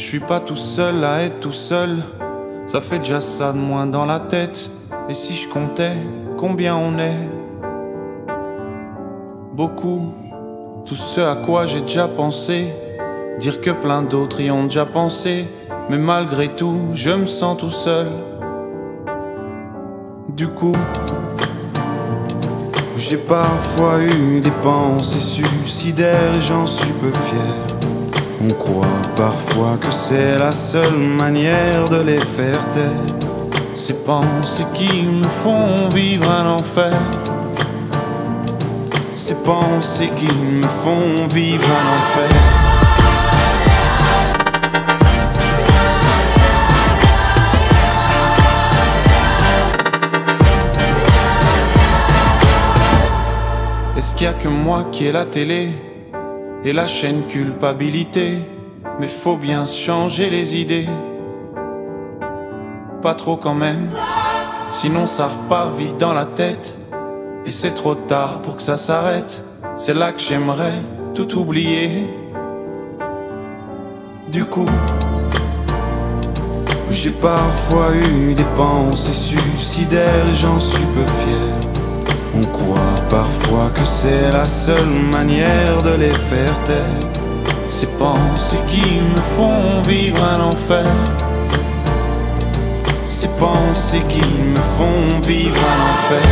Je suis pas tout seul à être tout seul, ça fait déjà ça de moins dans la tête. Et si je comptais combien on est? Beaucoup, tout ce à quoi j'ai déjà pensé, dire que plein d'autres y ont déjà pensé. Mais malgré tout, je me sens tout seul. Du coup, j'ai parfois eu des pensées suicidaires et j'en suis peu fier. On croit parfois que c'est la seule manière de les faire taire. Ces pensées qui nous font vivre un enfer. Ces pensées qui me font vivre un enfer. Est-ce qu'il y a que moi qui ai la télé et la chaîne culpabilité? Mais faut bien se changer les idées. Pas trop quand même, sinon ça repart vite dans la tête. Et c'est trop tard pour que ça s'arrête. C'est là que j'aimerais tout oublier. Du coup, j'ai parfois eu des pensées suicidaires et j'en suis peu fier. On croit parfois que c'est la seule manière de les faire taire. Ces pensées qui me font vivre un enfer. Ces pensées qui me font vivre un enfer.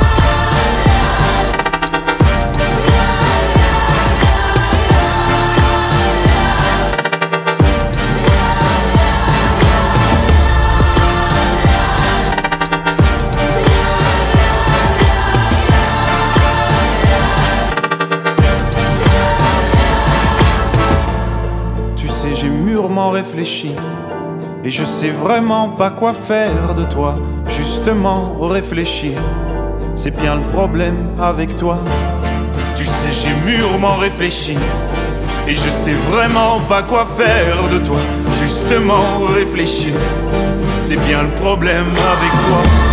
J'ai mûrement réfléchi et je sais vraiment pas quoi faire de toi. Justement réfléchir, c'est bien le problème avec toi. Tu sais, j'ai mûrement réfléchi et je sais vraiment pas quoi faire de toi. Justement réfléchir, c'est bien le problème avec toi.